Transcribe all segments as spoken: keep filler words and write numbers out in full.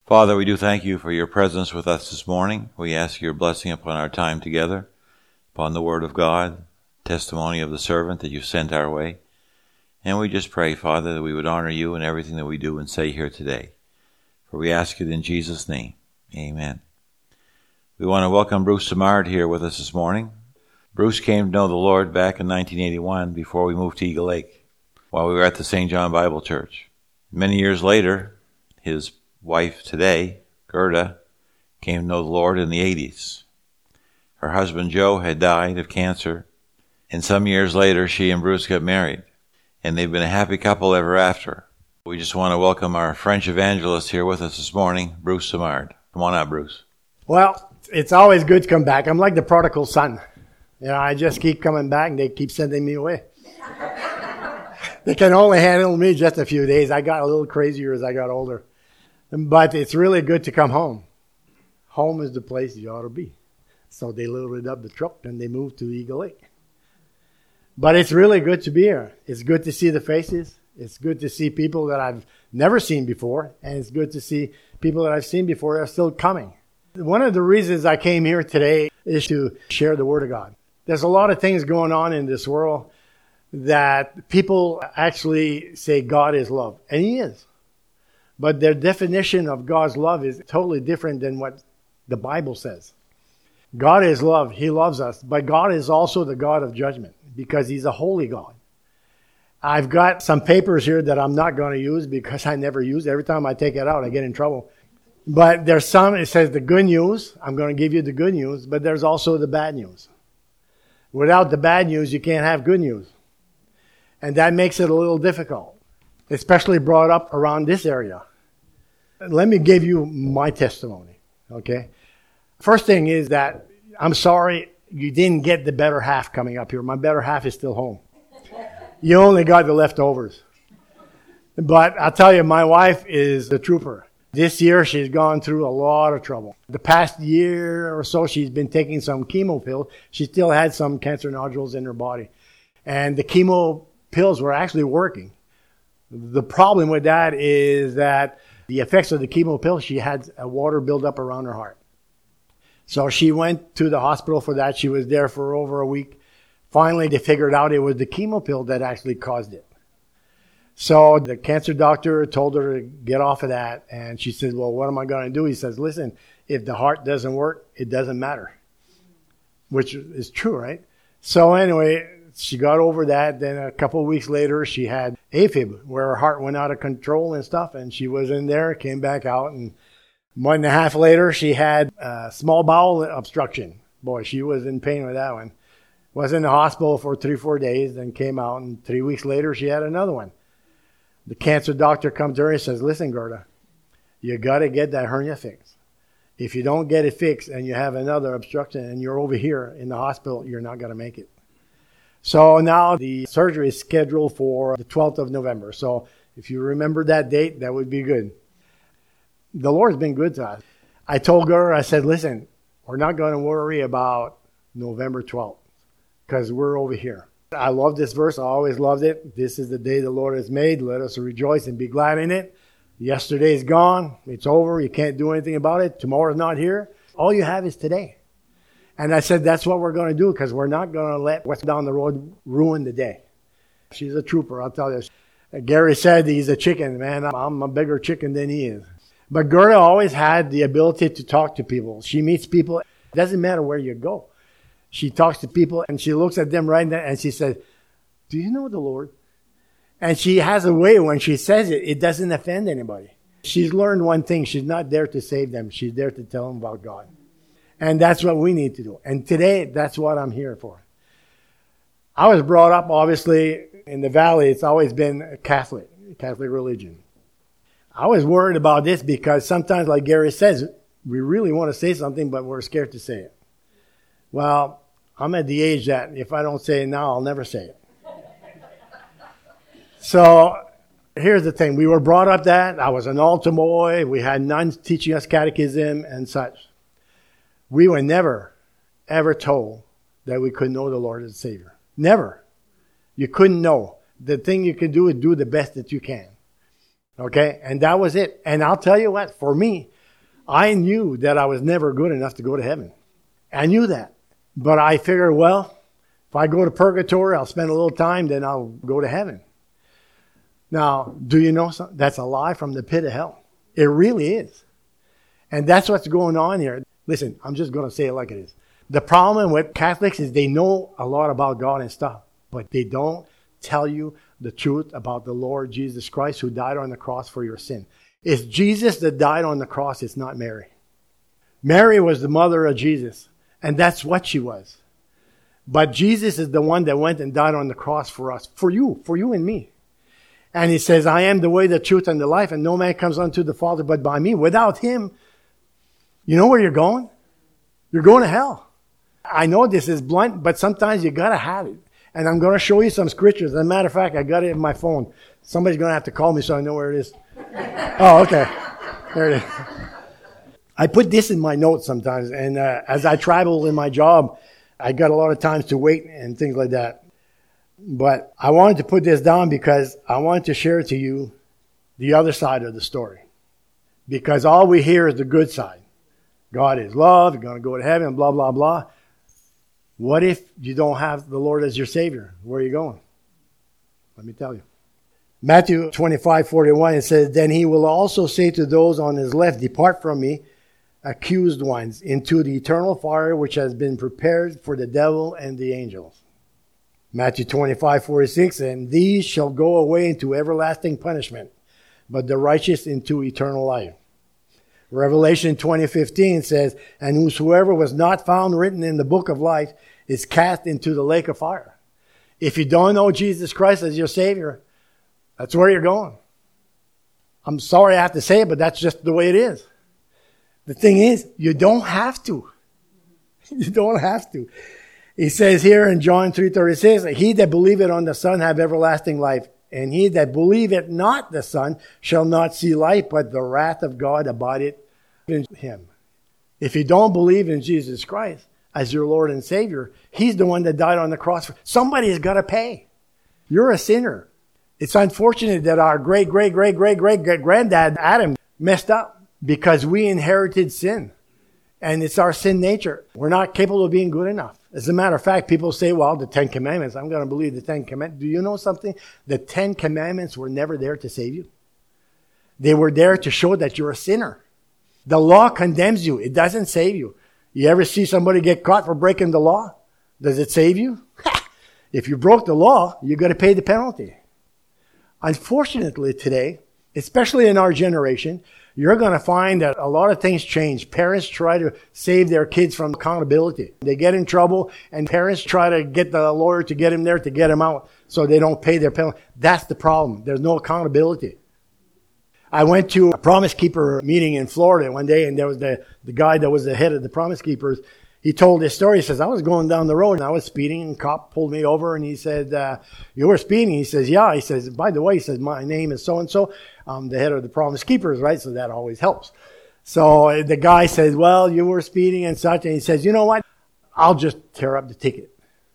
Father, we do thank you for your presence with us this morning. We ask your blessing upon our time together, upon the word of God, testimony of the servant that you sent our way. And we just pray, Father, that we would honor you in everything that we do and say here today. For we ask it in Jesus' name. Amen. We want to welcome Bruce Simard here with us this morning. Bruce came to know the Lord back in nineteen eighty-one before we moved to Eagle Lake, while we were at the Saint John Bible Church. Many years later, his wife today, Gerda, came to know the Lord in the eighties. Her husband Joe had died of cancer, and some years later she and Bruce got married, and they've been a happy couple ever after. We just want to welcome our French evangelist here with us this morning, Bruce Simard. Come on out, Bruce. Well, it's always good to come back. I'm like the prodigal son. You know, I just keep coming back and they keep sending me away. They can only handle me just a few days. I got a little crazier as I got older. But it's really good to come home. Home is the place you ought to be. So they loaded up the truck and they moved to Eagle Lake. But it's really good to be here. It's good to see the faces. It's good to see people that I've never seen before. And it's good to see people that I've seen before that are still coming. One of the reasons I came here today is to share the Word of God. There's a lot of things going on in this world that people actually say God is love. And He is. But their definition of God's love is totally different than what the Bible says. God is love. He loves us. But God is also the God of judgment because He's a holy God. I've got some papers here that I'm not going to use because I never use it. Every time I take it out, I get in trouble. But there's some, it says the good news. I'm going to give you the good news. But there's also the bad news. Without the bad news, you can't have good news. And that makes it a little difficult, especially brought up around this area. Let me give you my testimony, okay? First thing is that I'm sorry you didn't get the better half coming up here. My better half is still home. You only got the leftovers. But I'll tell you, my wife is a trooper. This year, she's gone through a lot of trouble. The past year or so, she's been taking some chemo pills. She still had some cancer nodules in her body. And the chemo pills were actually working. The problem with that is that the effects of the chemo pill, she had a water buildup around her heart. So she went to the hospital for that. She was there for over a week. Finally, they figured out it was the chemo pill that actually caused it. So the cancer doctor told her to get off of that. And she said, well, what am I going to do? He says, listen, if the heart doesn't work, it doesn't matter. Which is true, right? So anyway, she got over that. Then a couple of weeks later, she had AFib, where her heart went out of control and stuff. And she was in there, came back out. And a month and a half later, she had a small bowel obstruction. Boy, she was in pain with that one. Was in the hospital for three, four days, then came out. And three weeks later, she had another one. The cancer doctor comes to her and says, listen, Gerda, you got to get that hernia fixed. If you don't get it fixed and you have another obstruction and you're over here in the hospital, you're not going to make it. So now the surgery is scheduled for the twelfth of November. So if you remember that date, that would be good. The Lord's been good to us. I told her, I said, listen, we're not going to worry about November twelfth because we're over here. I love this verse. I always loved it. This is the day the Lord has made. Let us rejoice and be glad in it. Yesterday is gone. It's over. You can't do anything about it. Tomorrow's not here. All you have is today. And I said, that's what we're going to do because we're not going to let what's down the road ruin the day. She's a trooper, I'll tell you. Gary said he's a chicken, man. I'm a bigger chicken than he is. But Gerda always had the ability to talk to people. She meets people. It doesn't matter where you go. She talks to people and she looks at them right now and she says, do you know the Lord? And she has a way when she says it, it doesn't offend anybody. She's learned one thing. She's not there to save them. She's there to tell them about God. And that's what we need to do. And today, that's what I'm here for. I was brought up, obviously, in the valley. It's always been Catholic, Catholic religion. I was worried about this because sometimes, like Gary says, we really want to say something, but we're scared to say it. Well, I'm at the age that if I don't say it now, I'll never say it. So here's the thing. We were brought up that. I was an altar boy. We had nuns teaching us catechism and such. We were never, ever told that we could know the Lord as Savior. Never. You couldn't know. The thing you could do is do the best that you can. Okay? And that was it. And I'll tell you what, for me, I knew that I was never good enough to go to heaven. I knew that. But I figured, well, if I go to purgatory, I'll spend a little time, then I'll go to heaven. Now, do you know something? That's a lie from the pit of hell. It really is. And that's what's going on here. Listen, I'm just going to say it like it is. The problem with Catholics is they know a lot about God and stuff, but they don't tell you the truth about the Lord Jesus Christ who died on the cross for your sin. It's Jesus that died on the cross. It's not Mary. Mary was the mother of Jesus, and that's what she was. But Jesus is the one that went and died on the cross for us, for you, for you and me. And he says, I am the way, the truth, and the life, and no man comes unto the Father but by me. Without him, you know where you're going? You're going to hell. I know this is blunt, but sometimes you got to have it. And I'm going to show you some scriptures. As a matter of fact, I got it in my phone. Somebody's going to have to call me so I know where it is. Oh, okay. There it is. I put this in my notes sometimes. And uh, as I travel in my job, I got a lot of times to wait and things like that. But I wanted to put this down because I wanted to share to you the other side of the story. Because all we hear is the good side. God is love, you're going to go to heaven, blah, blah, blah. What if you don't have the Lord as your Savior? Where are you going? Let me tell you. Matthew twenty-five forty-one, it says, Then he will also say to those on his left, Depart from me, accused ones, into the eternal fire which has been prepared for the devil and the angels. Matthew twenty-five forty-six, And these shall go away into everlasting punishment, but the righteous into eternal life. Revelation twenty fifteen says, And whosoever was not found written in the book of life is cast into the lake of fire. If you don't know Jesus Christ as your Savior, that's where you're going. I'm sorry I have to say it, but that's just the way it is. The thing is, you don't have to. You don't have to. He says here in John three thirty-six, He that believeth on the Son have everlasting life, and he that believeth not the Son shall not see life, but the wrath of God abideth in him. If you don't believe in Jesus Christ as your Lord and Savior, He's the one that died on the cross. For, somebody's got to pay. You're a sinner. It's unfortunate that our great, great, great, great, great, great granddad Adam messed up because we inherited sin. And it's our sin nature. We're not capable of being good enough. As a matter of fact, people say, well, the Ten Commandments, I'm going to believe the Ten Commandments. Do you know something? The Ten Commandments were never there to save you. They were there to show that you're a sinner. The law condemns you. It doesn't save you. You ever see somebody get caught for breaking the law? Does it save you? If you broke the law, you got to pay the penalty. Unfortunately today, especially in our generation, you're going to find that a lot of things change. Parents try to save their kids from accountability. They get in trouble, and parents try to get the lawyer to get him there to get him out so they don't pay their penalty. That's the problem. There's no accountability. I went to a Promise Keeper meeting in Florida one day, and there was the, the guy that was the head of the Promise Keepers. He told this story. He says, I was going down the road, and I was speeding, and a cop pulled me over, and he said, uh, you were speeding? He says, yeah. He says, by the way, he says, my name is so-and-so. I'm the head of the Promise Keepers, right? So that always helps. So the guy says, well, you were speeding and such. And he says, you know what? I'll just tear up the ticket.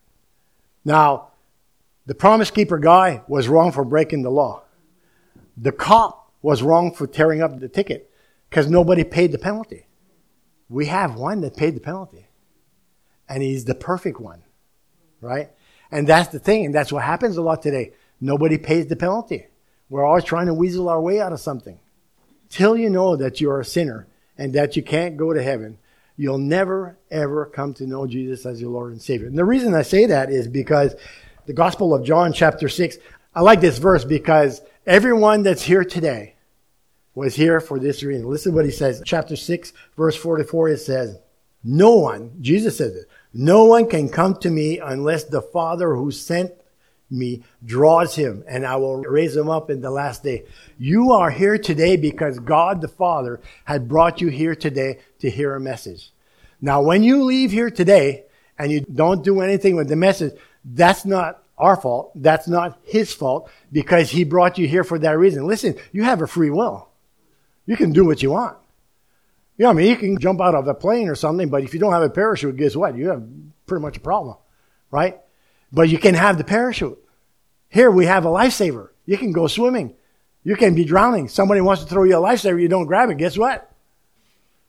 Now, the Promise Keeper guy was wrong for breaking the law. The cop was wrong for tearing up the ticket because nobody paid the penalty. We have one that paid the penalty. And he's the perfect one, right? And that's the thing. And that's what happens a lot today. Nobody pays the penalty. We're always trying to weasel our way out of something. Till you know that you're a sinner and that you can't go to heaven, you'll never, ever come to know Jesus as your Lord and Savior. And the reason I say that is because the Gospel of John chapter six, I like this verse because everyone that's here today was here for this reason. Listen to what he says. Chapter six, verse forty-four, it says, No one, Jesus says it, no one can come to me unless the Father who sent me draws him, and I will raise him up in the last day. You are here today because God the Father had brought you here today to hear a message. Now, when you leave here today and you don't do anything with the message, that's not our fault. That's not His fault because He brought you here for that reason. Listen, you have a free will. You can do what you want. You know, I mean, you can jump out of a plane or something, but if you don't have a parachute, guess what? You have pretty much a problem, right? But you can have the parachute. Here we have a lifesaver. You can go swimming. You can be drowning. Somebody wants to throw you a lifesaver, you don't grab it. Guess what?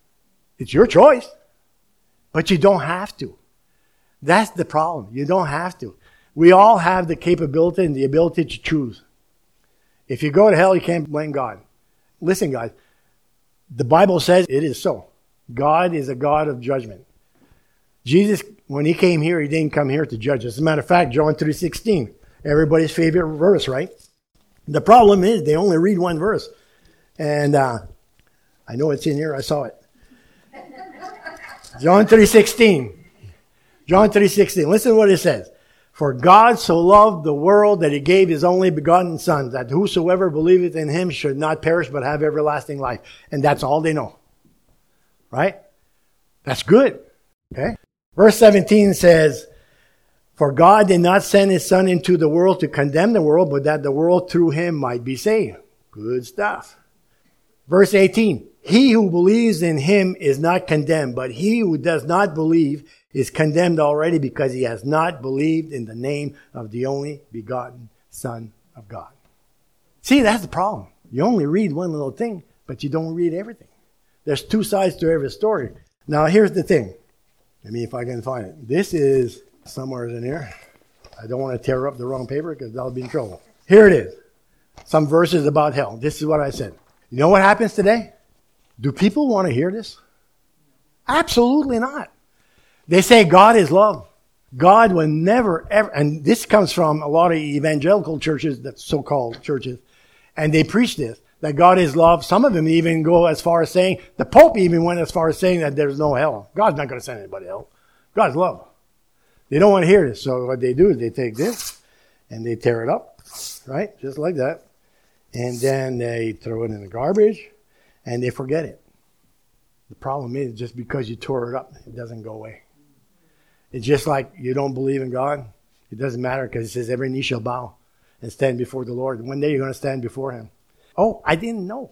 It's your choice. But you don't have to. That's the problem. You don't have to. We all have the capability and the ability to choose. If you go to hell, you can't blame God. Listen, guys, the Bible says it is so. God is a God of judgment. Jesus, when he came here, he didn't come here to judge us. As a matter of fact, John three sixteen, everybody's favorite verse, right? The problem is they only read one verse. And uh, I know it's in here. I saw it. John three sixteen. John three sixteen. Listen to what it says. For God so loved the world that he gave his only begotten Son, that whosoever believeth in him should not perish but have everlasting life. And that's all they know. Right? That's good. Okay? Verse seventeen says, for God did not send his Son into the world to condemn the world, but that the world through him might be saved. Good stuff. Verse eighteen, he who believes in him is not condemned, but he who does not believe is condemned already because he has not believed in the name of the only begotten Son of God. See, that's the problem. You only read one little thing, but you don't read everything. There's two sides to every story. Now, here's the thing. Let me, if I can find it. This is somewhere in here. I don't want to tear up the wrong paper because I'll be in trouble. Here it is. Some verses about hell. This is what I said. You know what happens today? Do people want to hear this? Absolutely not. They say God is love. God will never, ever, and this comes from a lot of evangelical churches, that's so-called churches, and they preach this, that God is love. Some of them even go as far as saying, the Pope even went as far as saying that there's no hell. God's not going to send anybody to hell. God's love. They don't want to hear this, so what they do is they take this, and they tear it up, right, just like that, and then they throw it in the garbage, and they forget it. The problem is, just because you tore it up, it doesn't go away. It's just like you don't believe in God. It doesn't matter because it says every knee shall bow and stand before the Lord. One day you're going to stand before him. Oh, I didn't know.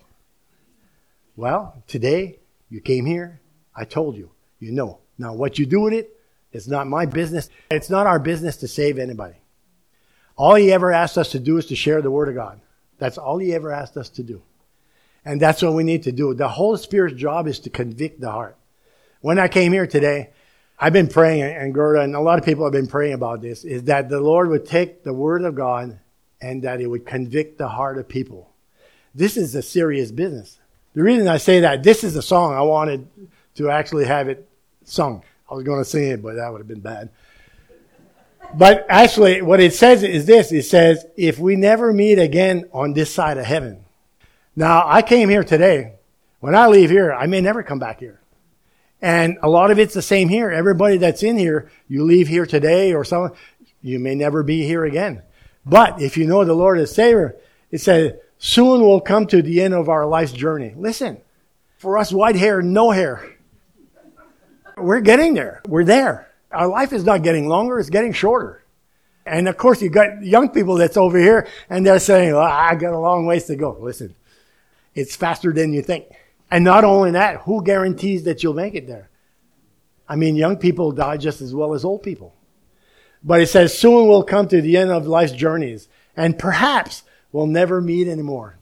Well, today you came here. I told you. You know. Now what you do with it, it's not my business. It's not our business to save anybody. All he ever asked us to do is to share the word of God. That's all he ever asked us to do. And that's what we need to do. The Holy Spirit's job is to convict the heart. When I came here today, I've been praying, and Gerda, and a lot of people have been praying about this, is that the Lord would take the Word of God and that it would convict the heart of people. This is a serious business. The reason I say that, this is a song I wanted to actually have it sung. I was going to sing it, but that would have been bad. But actually, what it says is this. It says, if we never meet again on this side of heaven. Now, I came here today. When I leave here, I may never come back here. And a lot of it's the same here. Everybody that's in here, you leave here today or something, you may never be here again. But if you know the Lord as Savior, it says, soon we'll come to the end of our life's journey. Listen, for us white hair, no hair. We're getting there. We're there. Our life is not getting longer, it's getting shorter. And of course, you got young people that's over here, and they're saying, well, I got a long ways to go. Listen, it's faster than you think. And not only that, who guarantees that you'll make it there? I mean, young people die just as well as old people. But it says, soon we'll come to the end of life's journeys, and perhaps we'll never meet anymore.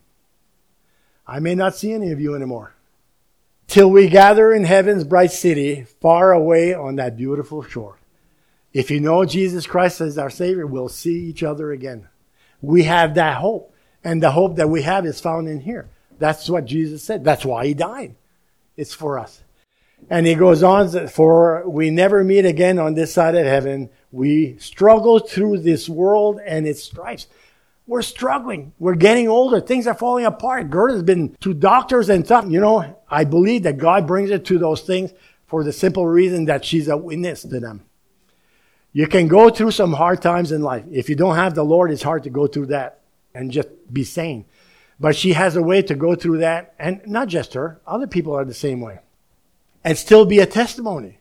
I may not see any of you anymore. Till we gather in heaven's bright city, far away on that beautiful shore. If you know Jesus Christ as our Savior, we'll see each other again. We have that hope. And the hope that we have is found in here. That's what Jesus said. That's why he died. It's for us. And he goes on, for we never meet again on this side of heaven. We struggle through this world and its stripes. We're struggling. We're getting older. Things are falling apart. Gerda's been to doctors and stuff. You know, I believe that God brings her to those things for the simple reason that she's a witness to them. You can go through some hard times in life. If you don't have the Lord, it's hard to go through that and just be sane. But she has a way to go through that, and not just her, other people are the same way, and still be a testimony.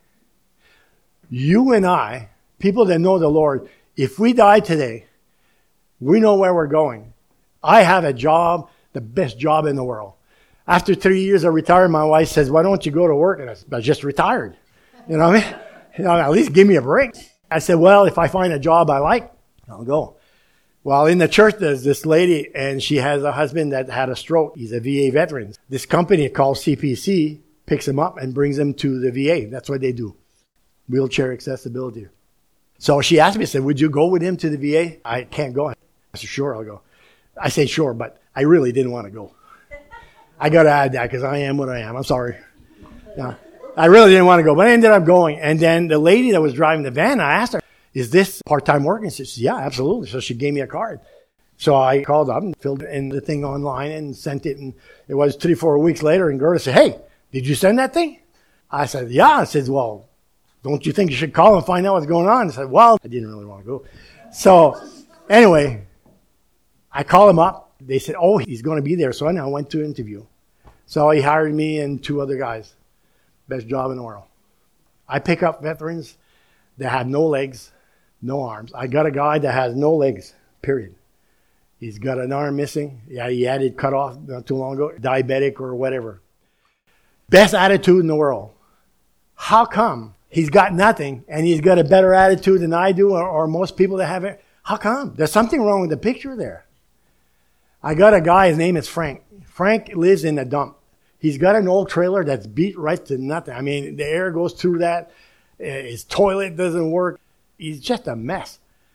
You and I, people that know the Lord, if we die today, we know where we're going. I have a job, the best job in the world. After three years of retirement, my wife says, why don't you go to work? And I said, I just retired. You know what I mean? You know, at least give me a break. I said, well, if I find a job I like, I'll go. Well, in the church, there's this lady, and she has a husband that had a stroke. He's a V A veteran. This company called C P C picks him up and brings him to the V A. That's what they do. Wheelchair accessibility. So she asked me, said, would you go with him to the V A? I can't go. I said, sure, I'll go. I say sure, but I really didn't want to go. I got to add that because I am what I am. I'm sorry. Yeah. I really didn't want to go, but I ended up going. And then the lady that was driving the van, I asked her, is this part-time work? And she said, yeah, absolutely. So she gave me a card. So I called up and filled in the thing online and sent it. And it was three, four weeks later. And Gerda said, hey, did you send that thing? I said, yeah. I said, well, don't you think you should call and find out what's going on? I said, well, I didn't really want to go. So anyway, I called him up. They said, oh, he's going to be there. So I went to an interview. So he hired me and two other guys. Best job in the world. I pick up veterans that have no legs, no arms. I got a guy that has no legs, period. He's got an arm missing. Yeah, he had it cut off not too long ago, diabetic or whatever. Best attitude in the world. How come he's got nothing and he's got a better attitude than I do or, or most people that have it? How come? There's something wrong with the picture there. I got a guy, his name is Frank. Frank lives in a dump. He's got an old trailer that's beat right to nothing. I mean, the air goes through that. His toilet doesn't work. He's just a mess.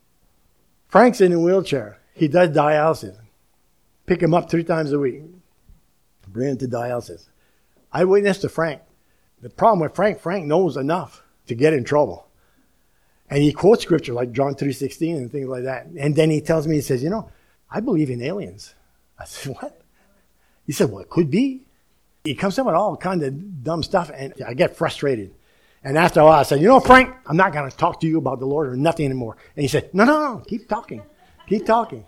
Frank's in a wheelchair. He does dialysis. Pick him up three times a week. Bring him to dialysis. I witnessed to Frank. The problem with Frank, Frank knows enough to get in trouble. And he quotes scripture like John three sixteen and things like that. And then he tells me, he says, you know, I believe in aliens. I said, what? He said, well, it could be. He comes up with all kind of dumb stuff, and I get frustrated. And after a while, I said, you know, Frank, I'm not going to talk to you about the Lord or nothing anymore. And he said, no, no, no, keep talking. Keep talking.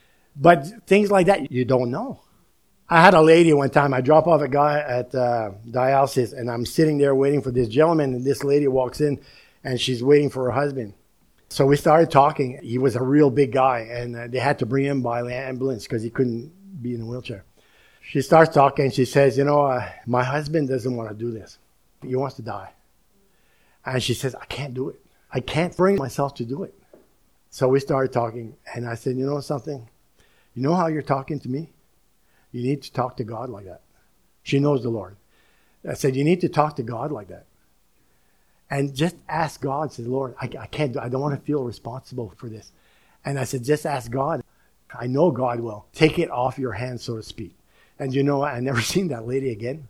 But things like that, you don't know. I had a lady one time, I drop off a guy at uh, dialysis, and I'm sitting there waiting for this gentleman, and this lady walks in, and she's waiting for her husband. So we started talking. He was a real big guy, and uh, they had to bring him by ambulance because he couldn't be in a wheelchair. She starts talking. She says, you know, uh, my husband doesn't want to do this. He wants to die. And she says, I can't do it. I can't bring myself to do it. So we started talking. And I said, you know something? You know how you're talking to me? You need to talk to God like that. She knows the Lord. I said, you need to talk to God like that. And just ask God. Say, Lord, I, I can't do I don't want to feel responsible for this. And I said, just ask God. I know God will. Take it off your hands, so to speak. And you know what? I never seen that lady again.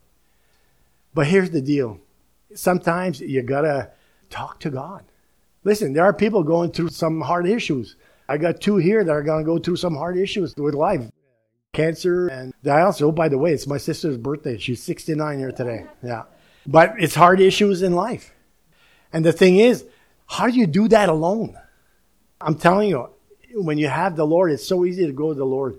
But here's the deal. Sometimes you got to talk to God. Listen, there are people going through some hard issues. I got two here that are going to go through some hard issues with life. Cancer and dialysis. Oh, by the way, it's my sister's birthday. She's sixty-nine here today. Yeah. But it's hard issues in life. And the thing is, how do you do that alone? I'm telling you, when you have the Lord, it's so easy to go to the Lord.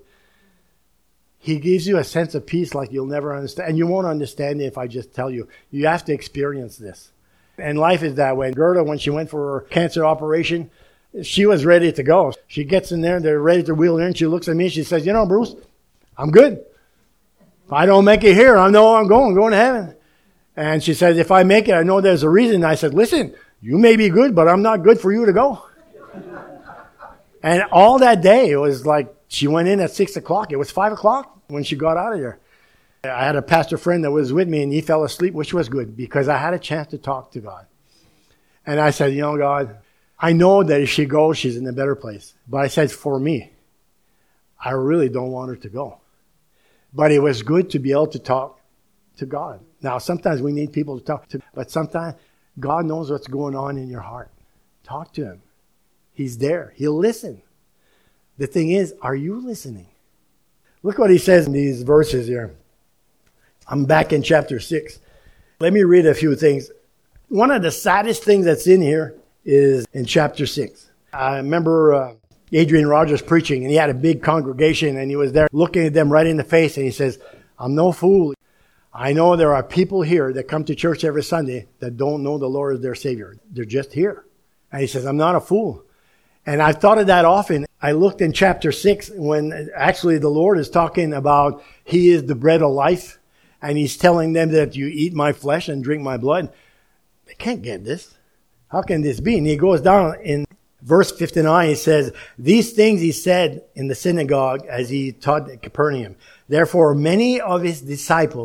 He gives you a sense of peace like you'll never understand. And you won't understand it if I just tell you. You have to experience this. And life is that way. Gerda, when she went for her cancer operation, she was ready to go. She gets in there, they're ready to wheel her in. She looks at me, she says, you know, Bruce, I'm good. If I don't make it here, I know I'm going, going to heaven. And she says, if I make it, I know there's a reason. I said, listen, you may be good, but I'm not good for you to go. And all that day, it was like, she went in at six o'clock. It was five o'clock when she got out of there. I had a pastor friend that was with me, and he fell asleep, which was good, because I had a chance to talk to God. And I said, you know, God, I know that if she goes, she's in a better place. But I said, for me, I really don't want her to go. But it was good to be able to talk to God. Now, sometimes we need people to talk to, but sometimes God knows what's going on in your heart. Talk to Him. He's there. He'll listen. The thing is, are you listening? Look what He says in these verses here. I'm back in chapter six. Let me read a few things. One of the saddest things that's in here is in chapter six. I remember uh, Adrian Rogers preaching, and he had a big congregation, and he was there looking at them right in the face, and he says, I'm no fool. I know there are people here that come to church every Sunday that don't know the Lord as their Savior. They're just here. And he says, I'm not a fool. And I've thought of that often. I looked in chapter six when actually the Lord is talking about He is the bread of life. And He's telling them that you eat my flesh and drink my blood. They can't get this. How can this be? And he goes down in verse fifty-nine. He says, these things He said in the synagogue as He taught at Capernaum. Therefore, many of His disciples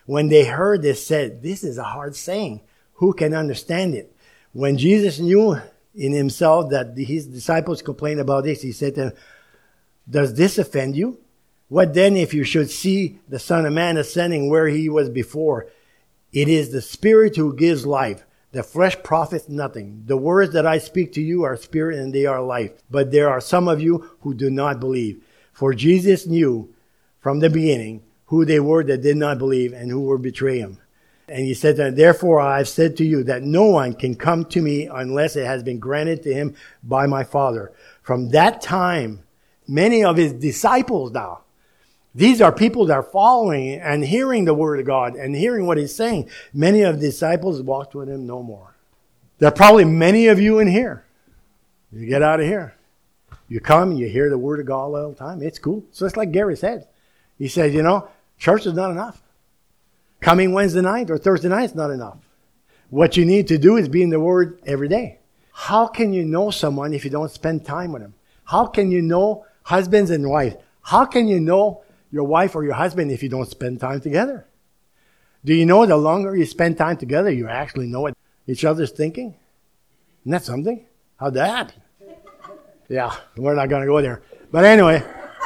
when they heard this, said, this is a hard saying. Who can understand it? When Jesus knew in himself that his disciples complained about this, he said to them, does this offend you? What then if you should see the Son of Man ascending where he was before? It is the Spirit who gives life. The flesh profits nothing. The words that I speak to you are spirit and they are life. But there are some of you who do not believe. For Jesus knew from the beginning who they were that did not believe and who would betray him. And he said to them, therefore I have said to you that no one can come to me unless it has been granted to him by my Father. From that time, many of his disciples now, these are people that are following and hearing the word of God and hearing what he's saying. Many of the disciples walked with him no more. There are probably many of you in here. You get out of here. You come and you hear the word of God all the time. It's cool. So it's like Gary said. He said, you know, church is not enough. Coming Wednesday night or Thursday night is not enough. What you need to do is be in the word every day. How can you know someone if you don't spend time with them? How can you know husbands and wives? How can you know your wife or your husband if you don't spend time together? Do you know the longer you spend time together, you actually know what each other's thinking? Isn't that something? How'd that happen? Yeah, we're not going to go there. But anyway,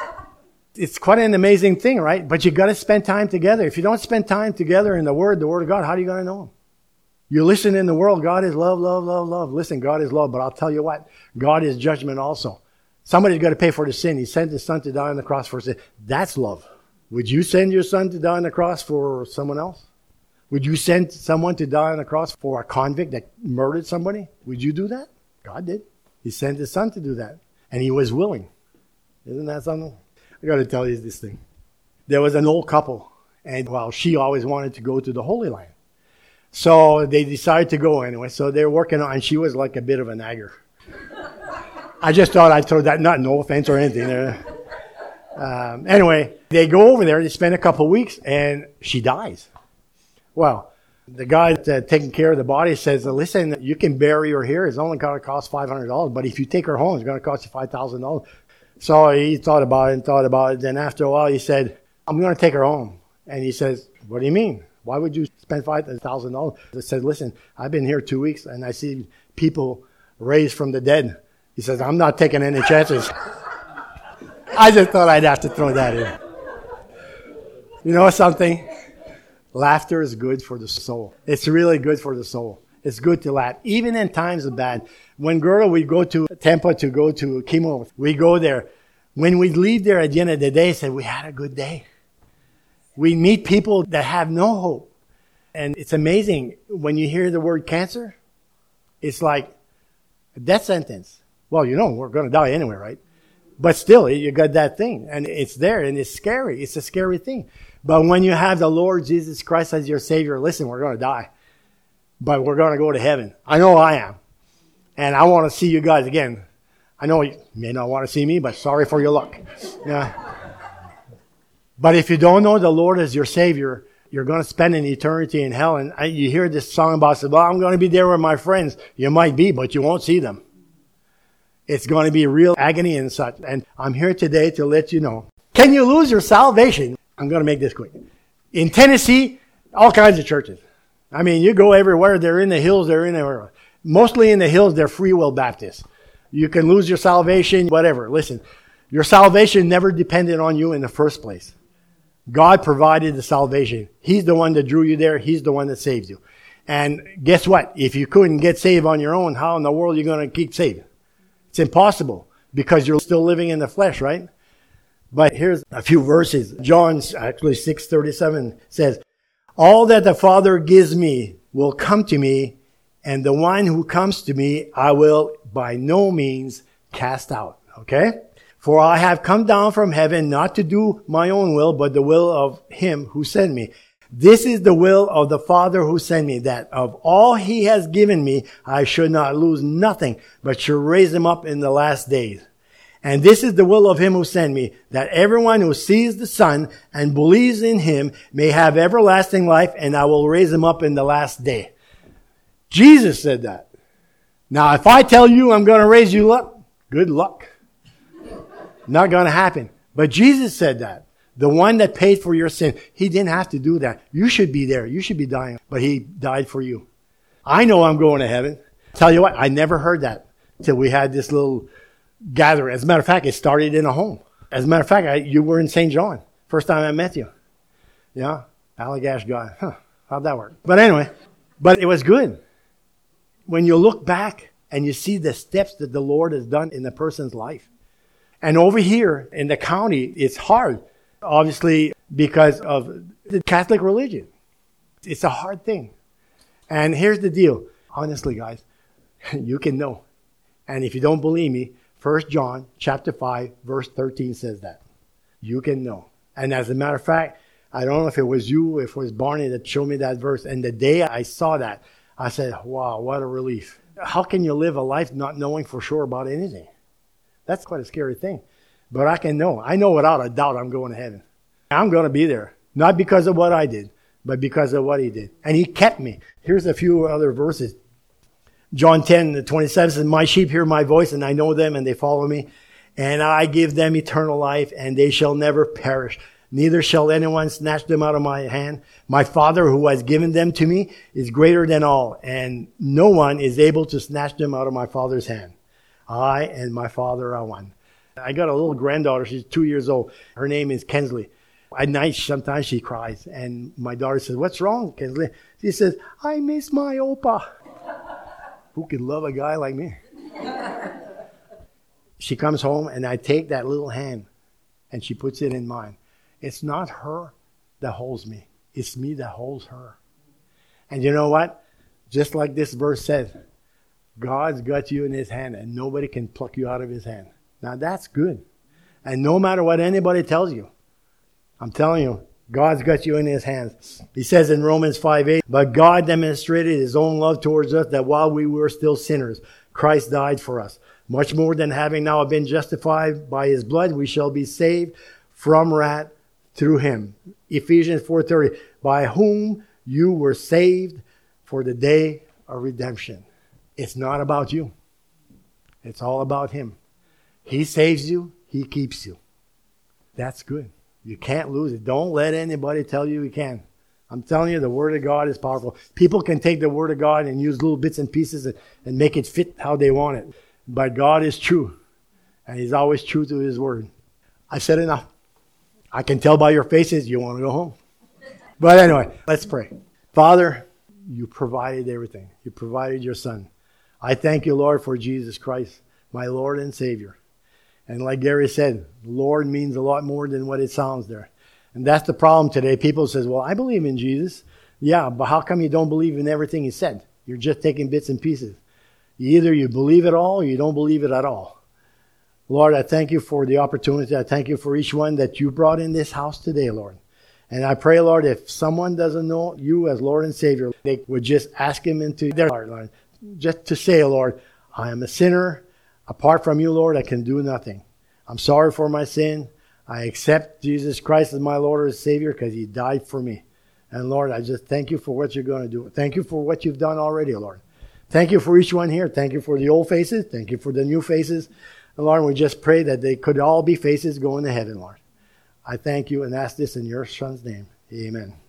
it's quite an amazing thing, right? But you got to spend time together. If you don't spend time together in the Word, the Word of God, how are you going to know Him? You listen in the world, God is love, love, love, love. Listen, God is love, but I'll tell you what, God is judgment also. Somebody's got to pay for the sin. He sent his son to die on the cross for sin. That's love. Would you send your son to die on the cross for someone else? Would you send someone to die on the cross for a convict that murdered somebody? Would you do that? God did. He sent his son to do that. And he was willing. Isn't that something? I got to tell you this thing. There was an old couple. And, well, she always wanted to go to the Holy Land. So they decided to go anyway. So they're working on, and she was like a bit of a nagger. I just thought I'd throw that, not no offense or anything. Um, anyway, they go over there, they spend a couple of weeks, and she dies. Well, the guy that's uh, taking care of the body says, listen, you can bury her here. It's only going to cost five hundred dollars, but if you take her home, it's going to cost you five thousand dollars. So he thought about it and thought about it. Then after a while, he said, I'm going to take her home. And he says, what do you mean? Why would you spend five thousand dollars? I said, listen, I've been here two weeks, and I see people raised from the dead. He says, I'm not taking any chances. I just thought I'd have to throw that in. You know something? Laughter is good for the soul. It's really good for the soul. It's good to laugh, even in times of bad. When girl, we go to Tampa to go to chemo, we go there. When we leave there at the end of the day, say, we had a good day. We meet people that have no hope. And it's amazing. When you hear the word cancer, it's like a death sentence. Well, you know, we're going to die anyway, right? But still, you got that thing. And it's there, and it's scary. It's a scary thing. But when you have the Lord Jesus Christ as your Savior, listen, we're going to die. But we're going to go to heaven. I know I am. And I want to see you guys again. I know you may not want to see me, but sorry for your luck. Yeah. But if you don't know the Lord as your Savior, you're going to spend an eternity in hell. And you hear this song about, well, I'm going to be there with my friends. You might be, but you won't see them. It's going to be real agony and such. And I'm here today to let you know. Can you lose your salvation? I'm going to make this quick. In Tennessee, all kinds of churches. I mean, you go everywhere. They're in the hills. They're in everywhere. Mostly in the hills, they're free will Baptists. You can lose your salvation, whatever. Listen, your salvation never depended on you in the first place. God provided the salvation. He's the one that drew you there. He's the one that saves you. And guess what? If you couldn't get saved on your own, how in the world are you going to keep saved? It's impossible because you're still living in the flesh, right? But here's a few verses. John, actually six thirty-seven says, all that the Father gives me will come to me, and the one who comes to me I will by no means cast out. Okay? For I have come down from heaven not to do my own will, but the will of him who sent me. This is the will of the Father who sent me, that of all he has given me, I should not lose nothing, but should raise him up in the last days. And this is the will of him who sent me, that everyone who sees the Son and believes in him may have everlasting life, and I will raise him up in the last day. Jesus said that. Now, if I tell you I'm going to raise you up, good luck. Not going to happen. But Jesus said that. The one that paid for your sin. He didn't have to do that. You should be there. You should be dying. But he died for you. I know I'm going to heaven. Tell you what, I never heard that till we had this little gathering. As a matter of fact, it started in a home. As a matter of fact, I, you were in Saint John. First time I met you. Yeah. Allagash guy. Huh. How'd that work? But anyway, but it was good. When you look back and you see the steps that the Lord has done in the person's life. And over here in the county, it's hard. Obviously, because of the Catholic religion. It's a hard thing. And here's the deal. Honestly, guys, you can know. And if you don't believe me, First John chapter five, verse thirteen says that. You can know. And as a matter of fact, I don't know if it was you, if it was Barney that showed me that verse. And the day I saw that, I said, wow, what a relief. How can you live a life not knowing for sure about anything? That's quite a scary thing. But I can know. I know without a doubt I'm going to heaven. I'm going to be there. Not because of what I did, but because of what he did. And he kept me. Here's a few other verses. John ten, twenty-seven says, my sheep hear my voice, and I know them, and they follow me. And I give them eternal life, and they shall never perish. Neither shall anyone snatch them out of my hand. My Father who has given them to me is greater than all, and no one is able to snatch them out of my Father's hand. I and my Father are one. I got a little granddaughter. She's two years old. Her name is Kensley. At night, sometimes she cries. And my daughter says, what's wrong, Kensley? She says, I miss my Opa. Who could love a guy like me? She comes home, and I take that little hand, and she puts it in mine. It's not her that holds me. It's me that holds her. And you know what? Just like this verse says, God's got you in his hand, and nobody can pluck you out of his hand. Now, that's good. And no matter what anybody tells you, I'm telling you, God's got you in his hands. He says in Romans five eight, but God demonstrated his own love towards us, that while we were still sinners, Christ died for us. Much more than having now been justified by his blood, we shall be saved from wrath through him. Ephesians four thirty, by whom you were saved for the day of redemption. It's not about you. It's all about him. He saves you. He keeps you. That's good. You can't lose it. Don't let anybody tell you you can. I'm telling you, the Word of God is powerful. People can take the Word of God and use little bits and pieces and, and make it fit how they want it. But God is true. And he's always true to his Word. I said enough. I can tell by your faces you want to go home. But anyway, let's pray. Father, you provided everything. You provided your Son. I thank you, Lord, for Jesus Christ, my Lord and Savior. And like Gary said, Lord means a lot more than what it sounds there. And that's the problem today. People says, well, I believe in Jesus. Yeah, but how come you don't believe in everything he said? You're just taking bits and pieces. Either you believe it all or you don't believe it at all. Lord, I thank you for the opportunity. I thank you for each one that you brought in this house today, Lord. And I pray, Lord, if someone doesn't know you as Lord and Savior, they would just ask him into their heart, Lord. Just to say, Lord, I am a sinner. Apart from you, Lord, I can do nothing. I'm sorry for my sin. I accept Jesus Christ as my Lord and Savior because he died for me. And Lord, I just thank you for what you're going to do. Thank you for what you've done already, Lord. Thank you for each one here. Thank you for the old faces. Thank you for the new faces. And Lord, we just pray that they could all be faces going to heaven, Lord. I thank you and ask this in your Son's name. Amen.